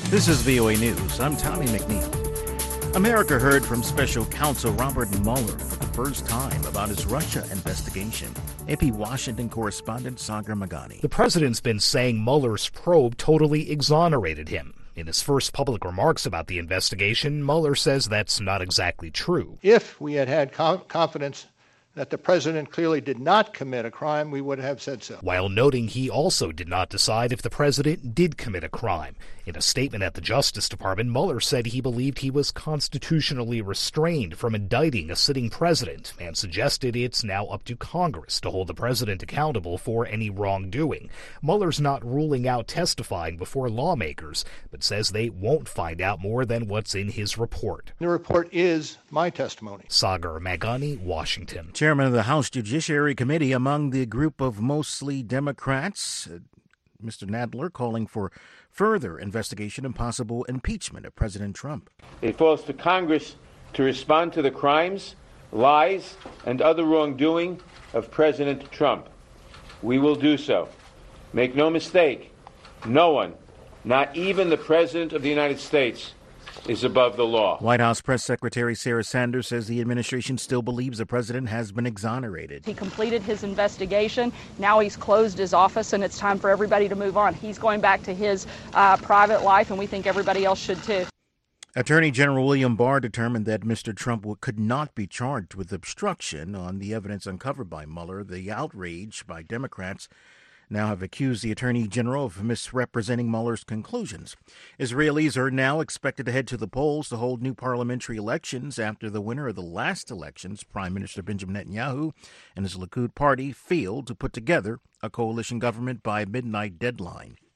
This is VOA News. I'm Tommy McNeil. America heard from special counsel Robert Mueller for the first time about his Russia investigation. AP Washington correspondent Sagar Meghani. The president's been saying Mueller's probe totally exonerated him. In his first public remarks about the investigation, Mueller says that's not exactly true. If we had confidence that the president clearly did not commit a crime, we would have said so. While noting he also did not decide if the president did commit a crime. In a statement at the Justice Department, Mueller said he believed he was constitutionally restrained from indicting a sitting president and suggested it's now up to Congress to hold the president accountable for any wrongdoing. Mueller's not ruling out testifying before lawmakers, but says they won't find out more than what's in his report. The report is my testimony. Sagar Meghani, Washington. Chairman of the House Judiciary Committee among the group of mostly Democrats, Mr. Nadler, calling for further investigation and possible impeachment of President Trump. It falls to Congress to respond to the crimes, lies, and other wrongdoing of President Trump. We will do so. Make no mistake, no one, not even the President of the United States, is above the law. White House Press Secretary Sarah Sanders says the administration still believes the president has been exonerated. He completed his investigation. Now he's closed his office, and it's time for everybody to move on. He's going back to his private life, and we think everybody else should too. Attorney General William Barr determined that Mr. Trump could not be charged with obstruction on the evidence uncovered by Mueller. The outrage by Democrats now have accused the Attorney General of misrepresenting Mueller's conclusions. Israelis are now expected to head to the polls to hold new parliamentary elections after the winner of the last elections, Prime Minister Benjamin Netanyahu, and his Likud party failed to put together a coalition government by midnight deadline.